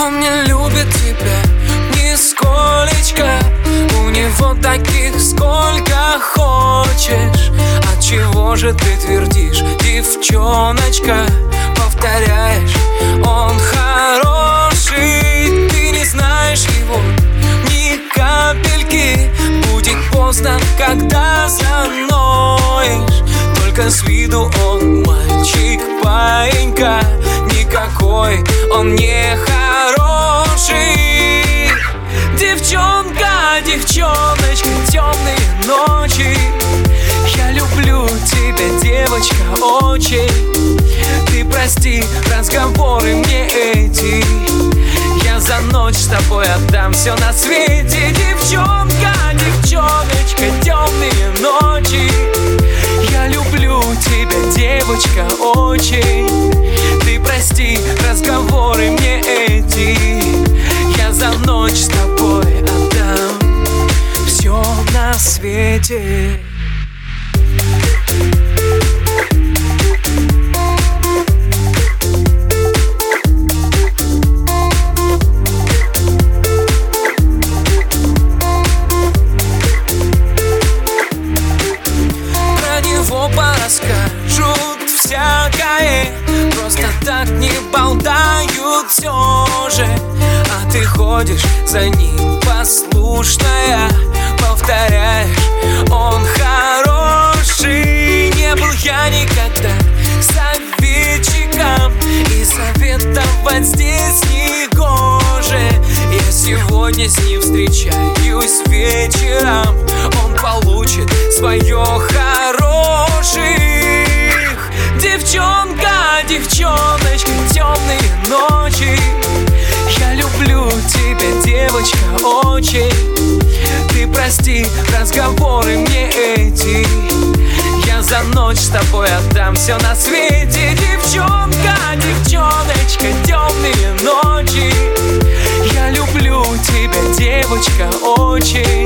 Он не любит тебя нисколечко. У него таких сколько хочешь. Отчего же ты твердишь, девчоночка? Повторяешь, он хороший. Ты не знаешь его ни капельки. Будет поздно, когда заноешь. Только с виду он мальчик, паинька. Никакой он не хороший. Девчонка, девчоночка, темные ночи. Я люблю тебя, девочка, очень. Ты прости разговоры мне эти. Я за ночь с тобой отдам все на свете. Девчонка, девчоночка, темные ночи. Я люблю тебя, девочка, очень. Ты прости разговоры мне эти. Я за ночь с тобой отдам все на свете. Порасскажут всякое, просто так не болтают все же. А ты ходишь за ним послушная, повторяешь, он хороший. Не был я никогда советчиком, и советовать здесь не гоже. Я сегодня с ним встречаюсь вечером, он получит свое хороших. Девчонка, девчоночка, темные ночи. Я люблю тебя, девочка, очень. Ты прости разговоры мне эти. Я за ночь с тобой отдам все на свете. Девчонка, девчоночка, темные ночи. Я люблю тебя, девочка, очень.